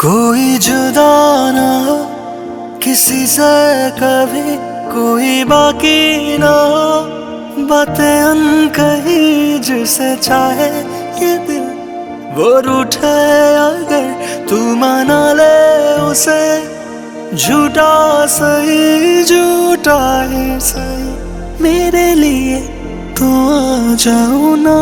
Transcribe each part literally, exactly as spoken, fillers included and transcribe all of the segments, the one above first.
कोई जुदा ना हो किसी से कभी, कोई बाकी ना हो बातें अनकही, जिसे चाहे ये दिल वो रूठे अगर तू मना ले उसे। झूठा सही झूठा ही सही मेरे लिए तो आ जाओ ना।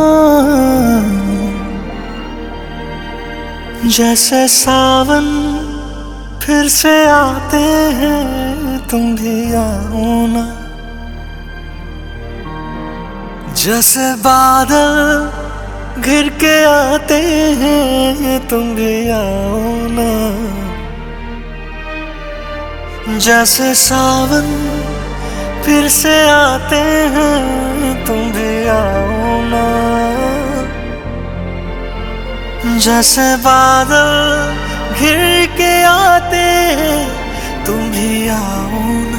जैसे सावन फिर से आते हैं तुम भी आओ ना। जैसे बादल घिर के आते हैं तुम भी आओ ना। जैसे सावन फिर से आते हैं तुम भी आओ ना। जैसे बादल घिर के आते हैं तुम भी आओ ना।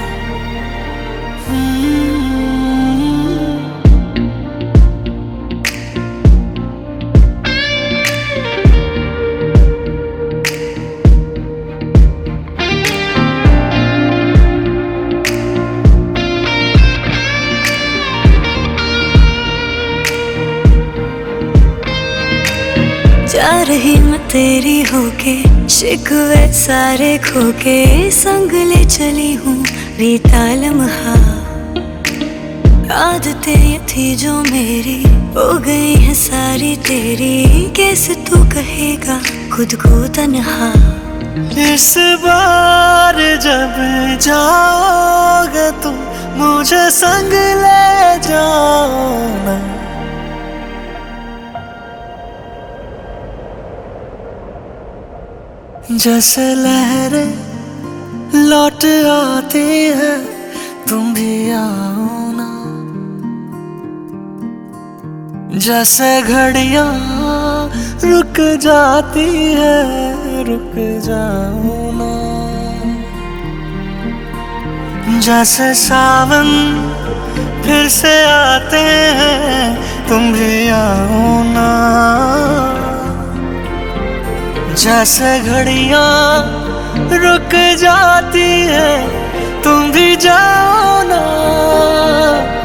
जा रही मैं तेरी होके, शिकवे सारे खोके, संग ले चली हूँ बीता लम्हा। आदतें ये थी जो मेरी हो गई है सारी तेरी, कैसे तू कहेगा खुद को तन्हा। इस बार जब जाओगे तुम मुझे संग ले जाना। जैसे लहरें लौट आती है तुम भी आओ ना। जैसे घड़ियां रुक जाती है रुक जाओ ना। जैसे सावन फिर से आते हैं तुम भी आओ ना। जैसे घड़ियां रुक जाती है तुम भी जाओ ना।